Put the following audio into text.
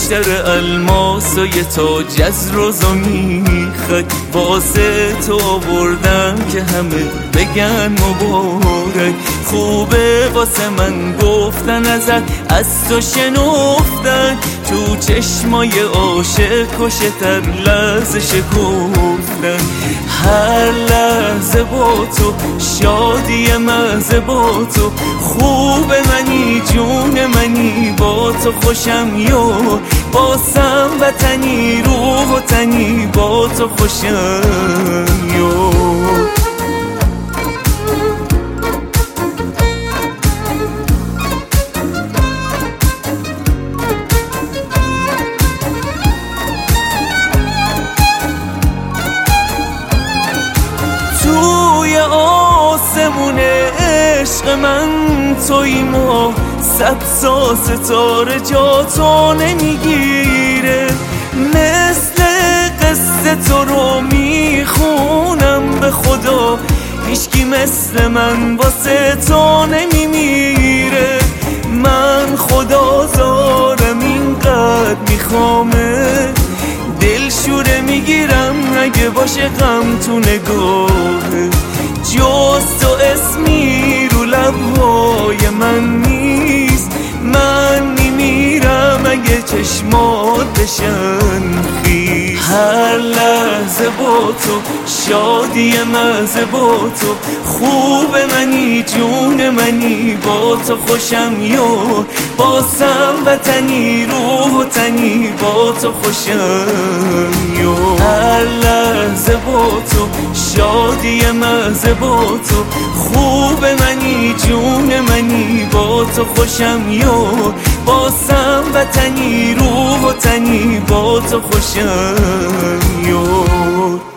بیشتر الماس و یه تاج از روزو میخوای، واسه تو آوردم که همه بگن مبارک. خوبه واسه من گفتن ازت، از تو شنفتن، تو چشمای عاشق کشتر لحظه شکفتن. هر لحظه با تو شادی مزه، با تو خوب منی جون منی، با تو خوشم یو باسم وطنی، روح و تنی با تو خوشم یو. توی آسمون عشق من تویم و صد سال ستاره جا تو نمیگیره. مثل قصه تو رو میخونم به خدا، هیچکی مثل من واسه تو نمیمیره. من خدا دارم اینقدر میخوامه، دلشوره میگیرم اگه باشه غم تو نگاهه. جز تو اسمی رو لبهای من نیست، من میمیرم اگه چشمات بشن خیس. هر لحظه با تو شادی مزه، با تو خوب منی جون منی، با تو خوشم یو باسم وطنی، روح و تنی با تو خوشم یو. هر لحظه با تو شادی مزه، با تو خوب منی جون منی، با تو خوشم یو باسم وطنی، روح و تنی با تو خوشم یو.